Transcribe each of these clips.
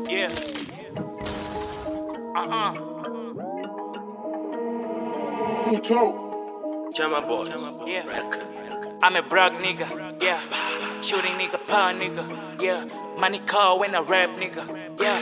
Yeah. Who talk? Jama boy. Yeah. I'm a brag nigga. Yeah. Shooting nigga, power nigga. Yeah. Money call when I rap nigga. Yeah.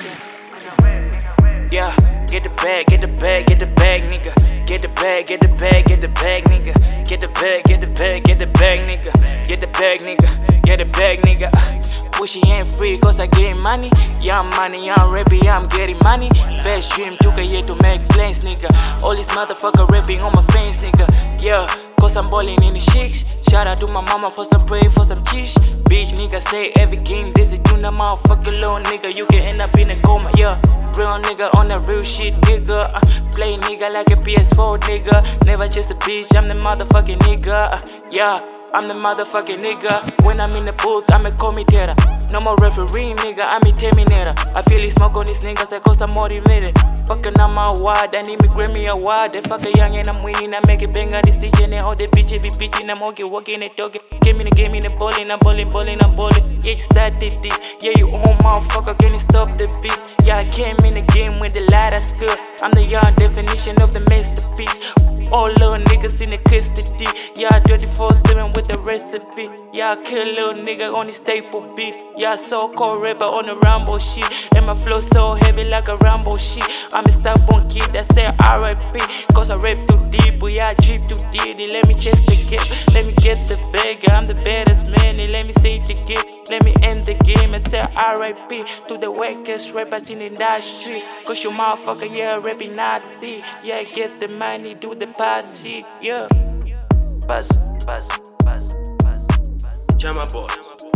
Yeah. Get the bag, get the bag, get the bag, nigga. Get the bag, get the bag, get the bag, nigga. Get the bag, get the bag, get the bag, nigga. Get the bag, nigga. Get the bag, nigga. Pushy ain't free cause I getting money. Yeah, I'm money, yeah, I'm rapping, yeah, I'm getting money. First dream took a year to make plans, nigga. All this motherfucker rapping on my fans, nigga. Yeah, cause I'm balling in the chicks. Shout out to my mama for some pray, for some kish. Bitch, nigga, say every game, this is tuna motherfucker little nigga. You can end up in a coma, yeah. Real nigga on the real shit, nigga. Play nigga like a PS4, nigga. Never just a bitch, I'm the motherfucking nigga. Yeah. I'm the motherfucking nigga. When I'm in the booth, I'm a commentator. No more referee, nigga, I'm a terminator. I feel the smoke on these niggas, that cause I'm motivated. Fucking on my ward, I need me Grammy award. They fuck a young and I'm winning, I make a banger decision. And all the bitches be bitching, I'm walking and talking. Game in the bowling, I'm bowling. Yeah, you started this, yeah, you own motherfucker, can you stop the beast? Yeah, I came in the game with the light, that's good. I'm the young definition of the masterpiece. All little niggas in the custody. Yeah, 24/7 with the recipe. Yeah, I kill little nigga on the staple beat. Yeah, so-called rapper on the Rambo shit. And my flow so heavy like a Rambo shit. I'm a stubborn kid that say R.I.P. Cause I rap too deep, but yeah, I drip too deep. Let me chase the game, let me get the bag. I'm the baddest man, let me save the game. Let me end the game and say R.I.P. to the wackest rappers in the industry. Cause you motherfucker, yeah, rapping naughty. Yeah, get the money, do the passy, yeah. Pass. Jama boy.